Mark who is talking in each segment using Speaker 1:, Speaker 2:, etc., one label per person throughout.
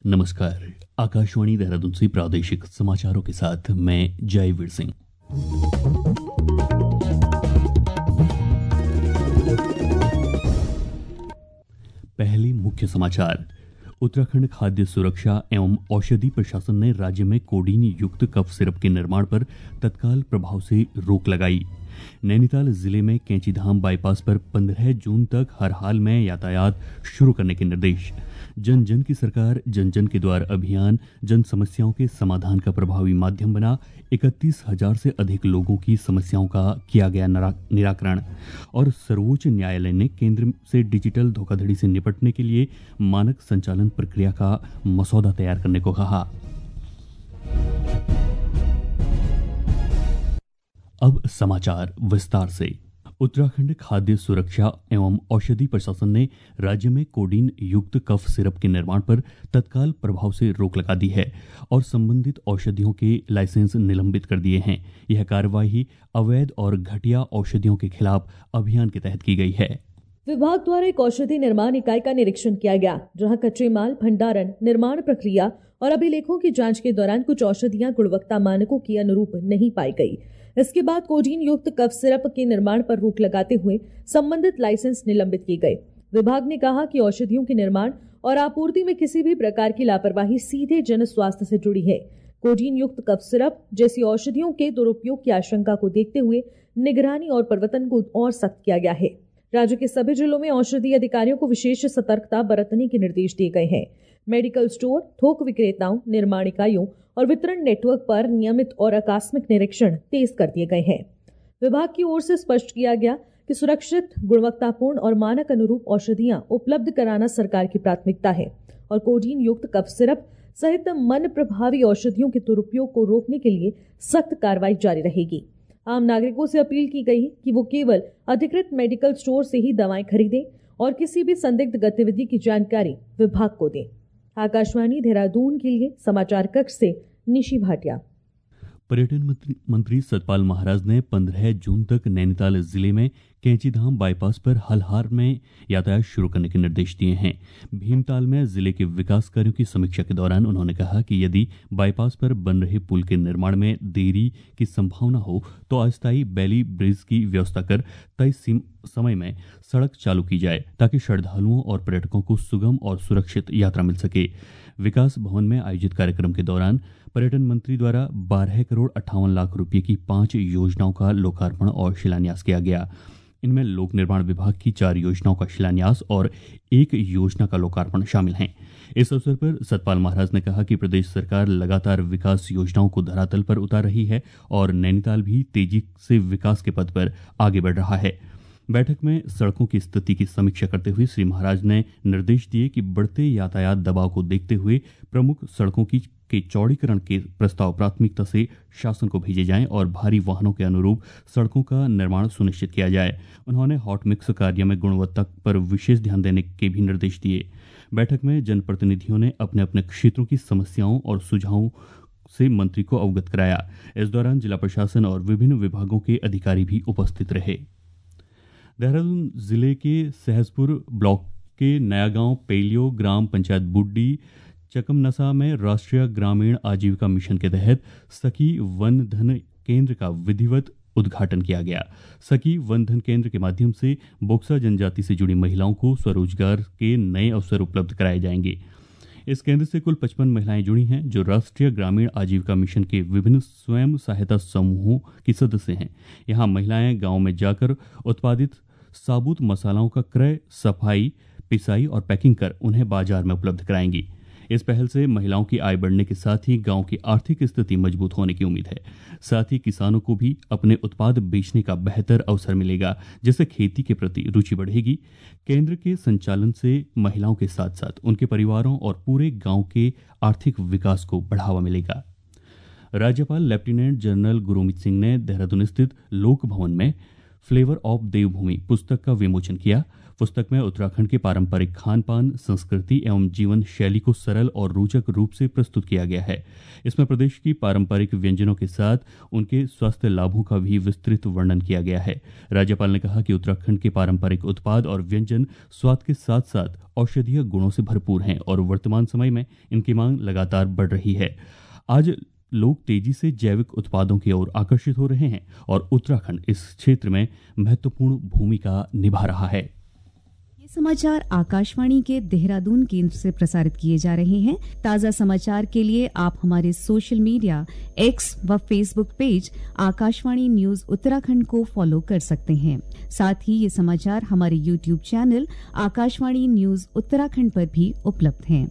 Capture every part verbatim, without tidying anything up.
Speaker 1: नमस्कार। आकाशवाणी देहरादून से प्रादेशिक समाचारों के साथ मैं जयवीर सिंह। पहले मुख्य समाचार। उत्तराखंड खाद्य सुरक्षा एवं औषधि प्रशासन ने राज्य में कोडीन युक्त कफ सिरप के निर्माण पर तत्काल प्रभाव से रोक लगाई। नैनीताल जिले में कैंचीधाम बाईपास पर पंद्रह जून तक हर हाल में यातायात शुरू करने के निर्देश। जन जन की सरकार जन जन के द्वार अभियान जन समस्याओं के समाधान का प्रभावी माध्यम बना। इकतीस हजार से अधिक लोगों की समस्याओं का किया गया निराकरण। और सर्वोच्च न्यायालय ने केंद्र से डिजिटल धोखाधड़ी से निपटने के लिए मानक संचालन प्रक्रिया का मसौदा तैयार करने को कहा। अब समाचार विस्तार से। उत्तराखंड खाद्य सुरक्षा एवं औषधि प्रशासन ने राज्य में कोडीन युक्त कफ सिरप के निर्माण पर तत्काल प्रभाव से रोक लगा दी है और संबंधित औषधियों के लाइसेंस निलंबित कर दिए हैं। यह कार्यवाही अवैध और घटिया औषधियों के खिलाफ अभियान के तहत की गई है।
Speaker 2: विभाग द्वारा एक औषधि निर्माण इकाई का निरीक्षण किया गया, जहां कच्चे माल भंडारण, निर्माण प्रक्रिया और अभिलेखों की जांच के दौरान कुछ औषधियां गुणवत्ता मानकों के अनुरूप नहीं पाई गई। इसके बाद कोडीन युक्त कफ सिरप के निर्माण पर रोक लगाते हुए संबंधित लाइसेंस निलंबित किए गए। विभाग ने कहा कि औषधियों के निर्माण और आपूर्ति में किसी भी प्रकार की लापरवाही सीधे जन स्वास्थ्य से जुड़ी है। कोडीन युक्त कफ सिरप जैसी औषधियों के दुरुपयोग की आशंका को देखते हुए निगरानी और प्रवर्तन को और सख्त किया गया है। राज्य के सभी जिलों में औषधि अधिकारियों को विशेष सतर्कता बरतने के निर्देश दिए गए हैं। मेडिकल स्टोर, थोक विक्रेताओं, निर्माण इकाइयों और वितरण नेटवर्क पर नियमित और आकस्मिक निरीक्षण तेज कर दिए गए हैं। विभाग की ओर से स्पष्ट किया गया कि सुरक्षित, गुणवत्तापूर्ण और मानक अनुरूप औषधियां उपलब्ध कराना सरकार की प्राथमिकता है और कोडीन युक्त कफ सिरप सहित मन प्रभावी औषधियों के दुरुपयोग को रोकने के लिए सख्त कार्रवाई जारी रहेगी। आम नागरिकों से अपील की गई कि वो केवल अधिकृत मेडिकल स्टोर से ही दवाएं खरीदें और किसी भी संदिग्ध गतिविधि की जानकारी विभाग को दें। आकाशवाणी देहरादून के लिए समाचार कक्ष से निशी भाटिया।
Speaker 1: पर्यटन मंत्री, मंत्री सतपाल महाराज ने पंद्रह जून तक नैनीताल जिले में कैंचीधाम बाईपास पर हलहार में यातायात शुरू करने के निर्देश दिए हैं। भीमताल में जिले के विकास कार्यों की समीक्षा के दौरान उन्होंने कहा कि यदि बाईपास पर बन रहे पुल के निर्माण में देरी की संभावना हो तो अस्थायी बैली ब्रिज की व्यवस्था कर तय समय में सड़क चालू की जाए ताकि श्रद्धालुओं और पर्यटकों को सुगम और सुरक्षित यात्रा मिल सके। विकास भवन में आयोजित कार्यक्रम के दौरान पर्यटन मंत्री द्वारा बारह करोड़ अट्ठावन लाख रुपए की पांच योजनाओं का लोकार्पण और शिलान्यास किया गया। इनमें लोक निर्माण विभाग की चार योजनाओं का शिलान्यास और एक योजना का लोकार्पण शामिल हैं। इस अवसर पर सतपाल महाराज ने कहा कि प्रदेश सरकार लगातार विकास योजनाओं को धरातल पर उतार रही है और नैनीताल भी तेजी से विकास के पथ पर आगे बढ़ रहा है। बैठक में सड़कों की स्थिति की समीक्षा करते हुए श्री महाराज ने निर्देश दिए कि बढ़ते यातायात दबाव को देखते हुए प्रमुख सड़कों की के चौड़ीकरण के प्रस्ताव प्राथमिकता से शासन को भेजे जाएं और भारी वाहनों के अनुरूप सड़कों का निर्माण सुनिश्चित किया जाए। उन्होंने हॉट मिक्स कार्य में गुणवत्ता पर विशेष ध्यान देने के भी निर्देश दिए। बैठक में जनप्रतिनिधियों ने अपने अपने क्षेत्रों की समस्याओं और सुझावों से मंत्री को अवगत कराया। इस दौरान जिला प्रशासन और विभिन्न विभागों के अधिकारी भी उपस्थित रहे। देहरादून जिले के सहसपुर ब्लॉक के नया गांव पेलियो ग्राम पंचायत बुड्डी चकमनसा में राष्ट्रीय ग्रामीण आजीविका मिशन के तहत सखी वन धन केंद्र का विधिवत उद्घाटन किया गया। सखी वन धन केंद्र के माध्यम से बोक्सा जनजाति से जुड़ी महिलाओं को स्वरोजगार के नए अवसर उपलब्ध कराए जाएंगे। इस केंद्र से कुल पचपन महिलाएं जुड़ी हैं जो राष्ट्रीय ग्रामीण आजीविका मिशन के विभिन्न स्वयं सहायता समूहों की सदस्य हैं। यहाँ महिलाएं गांव में जाकर उत्पादित साबुत मसालाओं का क्रय, सफाई, पिसाई और पैकिंग कर उन्हें बाजार में उपलब्ध कराएंगी। इस पहल से महिलाओं की आय बढ़ने के साथ ही गांव की आर्थिक स्थिति मजबूत होने की उम्मीद है। साथ ही किसानों को भी अपने उत्पाद बेचने का बेहतर अवसर मिलेगा, जिससे खेती के प्रति रुचि बढ़ेगी। केंद्र के संचालन से महिलाओं के साथ साथ उनके परिवारों और पूरे गांव के आर्थिक विकास को बढ़ावा मिलेगा। राज्यपाल लेफ्टिनेंट जनरल गुरमीत सिंह ने देहरादून स्थित लोक भवन में फ्लेवर ऑफ देवभूमि पुस्तक का विमोचन किया। पुस्तक में उत्तराखंड के पारंपरिक खान पान, संस्कृति एवं जीवन शैली को सरल और रोचक रूप से प्रस्तुत किया गया है। इसमें प्रदेश की पारंपरिक व्यंजनों के साथ उनके स्वास्थ्य लाभों का भी विस्तृत वर्णन किया गया है। राज्यपाल ने कहा कि उत्तराखंड के पारंपरिक उत्पाद और व्यंजन स्वाद के साथ साथ औषधीय गुणों से भरपूर हैं और वर्तमान समय में इनकी मांग लगातार बढ़ रही है। आज लोग तेजी से जैविक उत्पादों की ओर आकर्षित हो रहे हैं और उत्तराखंड इस क्षेत्र में महत्वपूर्ण भूमिका निभा रहा है।
Speaker 3: ये समाचार आकाशवाणी के देहरादून केंद्र से प्रसारित किए जा रहे हैं। ताजा समाचार के लिए आप हमारे सोशल मीडिया एक्स व Facebook page Akashvani news Uttarakhand को फॉलो कर सकते हैं। साथ ही ये समाचार हमारे YouTube channel Akashvani news Uttarakhand पर भी उपलब्ध हैं।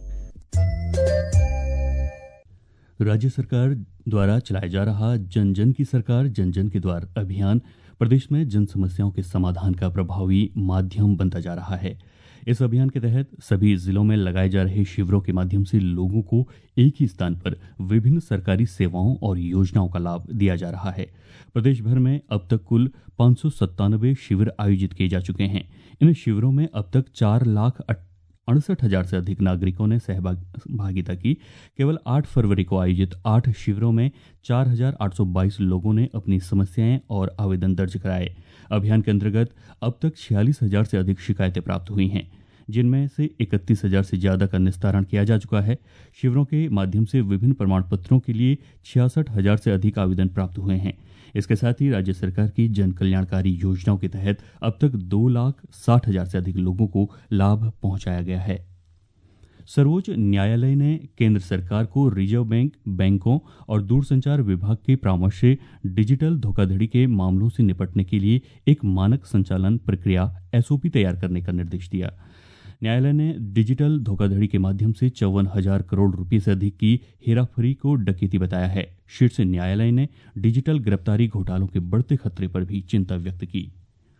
Speaker 1: राज्य सरकार द्वारा चलाया जा रहा जन जन की सरकार जन जन के द्वार अभियान प्रदेश में जन समस्याओं के समाधान का प्रभावी माध्यम बनता जा रहा है। इस अभियान के तहत सभी जिलों में लगाए जा रहे शिविरों के माध्यम से लोगों को एक ही स्थान पर विभिन्न सरकारी सेवाओं और योजनाओं का लाभ दिया जा रहा है। प्रदेश भर में अब तक कुल पाँच सौ सत्तानवे शिविर आयोजित किए जा चुके हैं। इन शिविरों में अब तक चार लाख अड़सठ हजार से अधिक नागरिकों ने सहभागिता की। केवल आठ फरवरी को आयोजित आठ शिविरों में चार हजार आठ सौ बाईस लोगों ने अपनी समस्याएं और आवेदन दर्ज कराए। अभियान के अंतर्गत अब तक छियालीस हजार से अधिक शिकायतें प्राप्त हुई हैं, जिनमें से इकतीस हजार से ज्यादा का निस्तारण किया जा चुका है। शिविरों के माध्यम से विभिन्न प्रमाण पत्रों के लिए छियासठ हजार से अधिक आवेदन प्राप्त हुए हैं। इसके साथ ही राज्य सरकार की जन कल्याणकारी योजनाओं के तहत अब तक दो लाख साठ हजार से अधिक लोगों को लाभ पहुंचाया गया है। सर्वोच्च न्यायालय ने केंद्र सरकार को रिजर्व बैंक, बैंकों और दूरसंचार विभाग के परामर्श से डिजिटल धोखाधड़ी के मामलों से निपटने के लिए एक मानक संचालन प्रक्रिया एसओपी तैयार करने का निर्देश दिया। न्यायालय ने डिजिटल धोखाधड़ी के माध्यम से चौवन हजार करोड़ रुपए से अधिक की हेराफेरी को डकैती बताया है। शीर्ष न्यायालय ने डिजिटल गिरफ्तारी घोटालों के बढ़ते खतरे पर भी चिंता व्यक्त की।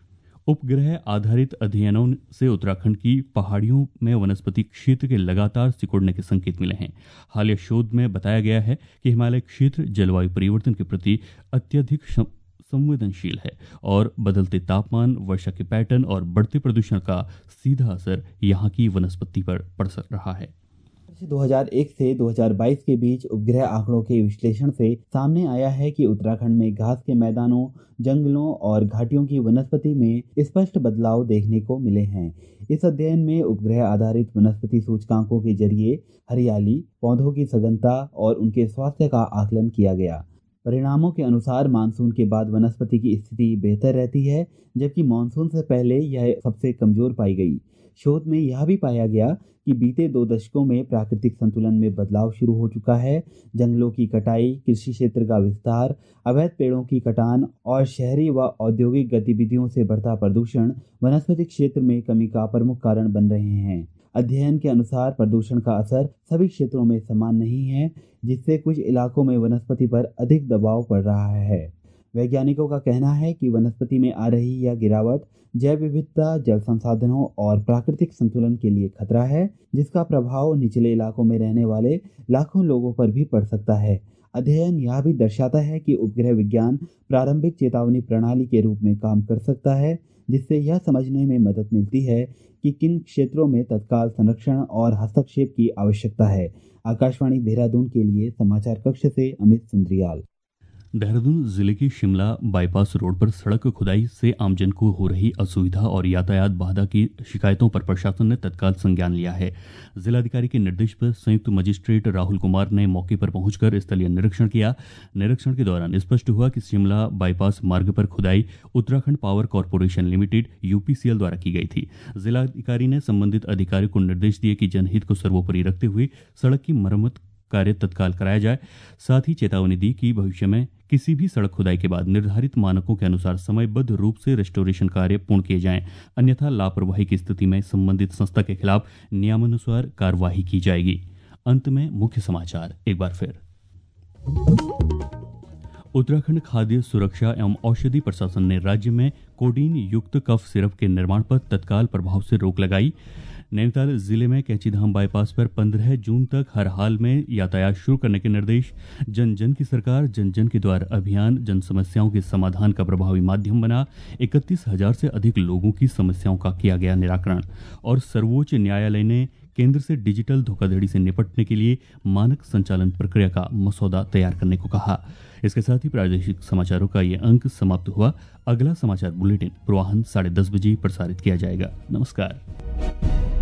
Speaker 1: उपग्रह आधारित अध्ययनों से उत्तराखंड की पहाड़ियों में वनस्पति क्षेत्र के लगातार सिकुड़ने के संकेत मिले हैं। हालिया शोध में बताया गया है कि हिमालय क्षेत्र जलवायु परिवर्तन के प्रति अत्यधिक संवेदनशील है और बदलते तापमान, वर्षा के पैटर्न और बढ़ते प्रदूषण का सीधा असर यहाँ की वनस्पति पर पड़ रहा है।
Speaker 4: दो हज़ार एक से दो हज़ार बाईस के बीच उपग्रह आंकड़ों के विश्लेषण से सामने आया है कि उत्तराखंड में घास के मैदानों, जंगलों और घाटियों की वनस्पति में स्पष्ट बदलाव देखने को मिले हैं। इस अध्ययन में उपग्रह आधारित वनस्पति सूचकांकों के जरिए हरियाली, पौधों की सघनता और उनके स्वास्थ्य का आकलन किया गया। परिणामों के अनुसार मानसून के बाद वनस्पति की स्थिति बेहतर रहती है, जबकि मानसून से पहले यह सबसे कमजोर पाई गई। शोध में यह भी पाया गया कि बीते दो दशकों में प्राकृतिक संतुलन में बदलाव शुरू हो चुका है। जंगलों की कटाई, कृषि क्षेत्र का विस्तार, अवैध पेड़ों की कटान और शहरी व औद्योगिक गतिविधियों से बढ़ता प्रदूषण वनस्पतिक क्षेत्र में कमी का प्रमुख कारण बन रहे हैं। अध्ययन के अनुसार प्रदूषण का असर सभी क्षेत्रों में समान नहीं है, जिससे कुछ इलाकों में वनस्पति पर अधिक दबाव पड़ रहा है। वैज्ञानिकों का कहना है कि वनस्पति में आ रही यह गिरावट जैव विविधता, जल संसाधनों और प्राकृतिक संतुलन के लिए खतरा है, जिसका प्रभाव निचले इलाकों में रहने वाले लाखों लोगों पर भी पड़ सकता है। अध्ययन यह भी दर्शाता है कि उपग्रह विज्ञान प्रारंभिक चेतावनी प्रणाली के रूप में काम कर सकता है, जिससे यह समझने में मदद मिलती है कि किन क्षेत्रों में तत्काल संरक्षण और हस्तक्षेप की आवश्यकता है। आकाशवाणी देहरादून के लिए समाचार कक्ष से अमित सुंद्रियाल।
Speaker 1: देहरादून जिले की शिमला बाईपास रोड पर सड़क खुदाई से आमजन को हो रही असुविधा और यातायात बाधा की शिकायतों पर प्रशासन ने तत्काल संज्ञान लिया है। जिलाधिकारी के निर्देश पर संयुक्त मजिस्ट्रेट राहुल कुमार ने मौके पर पहुंचकर स्थलीय निरीक्षण किया। निरीक्षण के दौरान स्पष्ट हुआ कि शिमला बाईपास मार्ग पर खुदाई Uttarakhand power corporation limited UPCL द्वारा की गई थी। जिलाधिकारी ने संबंधित अधिकारी को निर्देश दिए कि जनहित को सर्वोपरि रखते हुए सड़क की मरम्मत कार्य तत्काल कराया जाए। साथ ही चेतावनी दी कि भविष्य में किसी भी सड़क खुदाई के बाद निर्धारित मानकों के अनुसार समयबद्ध रूप से रेस्टोरेशन कार्य पूर्ण किए जाएं, अन्यथा लापरवाही की स्थिति में संबंधित संस्था के खिलाफ नियमानुसार कार्रवाई की जाएगी। अंत में मुख्य समाचार एक बार फिर। उत्तराखंड खाद्य सुरक्षा एवं औषधि प्रशासन ने राज्य में कोडीन युक्त कफ सिरप के निर्माण पर तत्काल प्रभाव से रोक लगाई। नैनीताल जिले में कैंचीधाम बाईपास पर पंद्रह जून तक हर हाल में यातायात शुरू करने के निर्देश। जन जन की सरकार जन जन के द्वार अभियान जन समस्याओं के समाधान का प्रभावी माध्यम बना। इकतीस हजार से अधिक लोगों की समस्याओं का किया गया निराकरण। और सर्वोच्च न्यायालय ने केंद्र से डिजिटल धोखाधड़ी से निपटने के लिए मानक संचालन प्रक्रिया का मसौदा तैयार करने को कहा। इसके साथ ही प्रादेशिक समाचारों का ये अंक समाप्त हुआ। अगला समाचार बुलेटिन पूर्वाह्न साढ़े दस बजे प्रसारित किया जाएगा। नमस्कार।